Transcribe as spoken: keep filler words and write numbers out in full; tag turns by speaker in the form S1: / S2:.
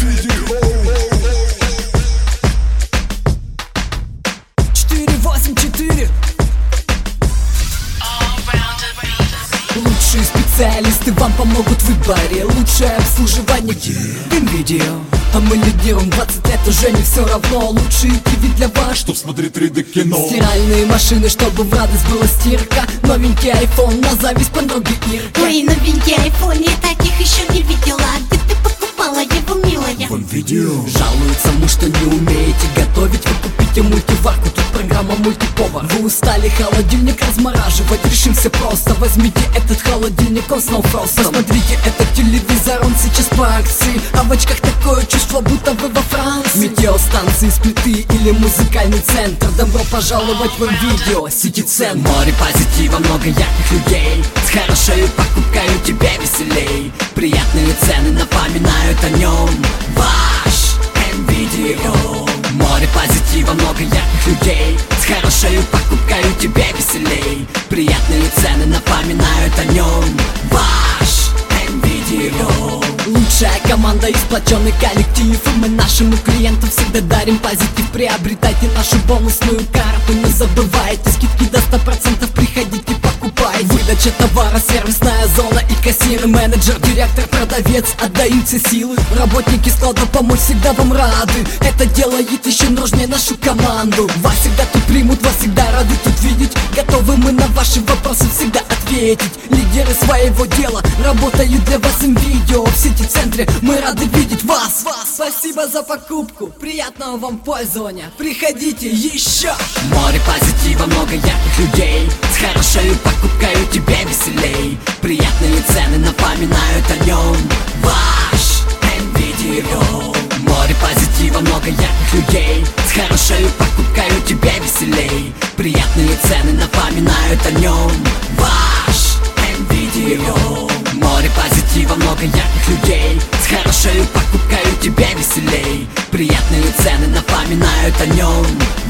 S1: четыре восемь четыре. Лучшие специалисты вам помогут в выборе. Лучшее обслуживание ВинВидео. А мы лидируем двадцать лет, уже не все равно. Лучшие ТВ для вас,
S2: чтоб смотреть три дэ кино.
S1: Стиральные машины, чтобы в радость была стирка. Новенький айфон на зависть подруги Ирка.
S3: Ой, новенький айфон, я таких еще не видела. Где ты покупала его, милая?
S2: ВинВидео.
S1: Жалуется муж, что не умеете готовить. Вы купите мультиварку, тут программа мультиповар. Вы устали холодильник размораживать, решимся просто. Возьмите этот холодильник, он с ноуфростом. Посмотрите, этот телевизор, он сейчас по акции. А в очках такое чувство, будто вы во Франции. Метеостанции с плиты или музыкальный центр. Добро пожаловать в ВинВидео, сити центр. Море позитива, много ярких людей. С хорошей покупкой у тебя веселей. Приятные цены напоминают о нем. Ваш ВинВидео. Море позитива, много ярких людей. С хорошей покупкой у тебя веселей. Приятные цены напоминают о нем. Ваш ВинВидео. Лучшая команда и сплоченный коллектив. И мы нашему клиенту всегда дарим позитив. Приобретайте нашу бонусную карту. Не забывайте, скидки до ста процентов. Приходите, покупайте. Выдача товара, сервисная зона и кассир, менеджер, директор, продавец. Отдают все силы. Работники склада помочь всегда вам рады. Это делает еще нужнее нашу команду. Вас всегда тут примут, вас всегда рады тут видеть. Готовы мы на ваши вопросы всегда ответить. Лидеры своего дела работают для вас ВинВидео. В сити-центре мы рады видеть вас. вас Спасибо за покупку, приятного вам пользования. Приходите еще. Море позитива, много ярких людей. С хорошей покупкой у тебя веселей. Приятные цены напоминают о нем. Ваш ВинВидео. Море позитива, много ярких людей. С хорошей покупкой у тебя веселей. Приятные цены напоминают о нем. Ваш ВинВидео. Море позитива, много ярких людей. С хорошей покупкой у тебя веселей. Приятные цены напоминают о нем.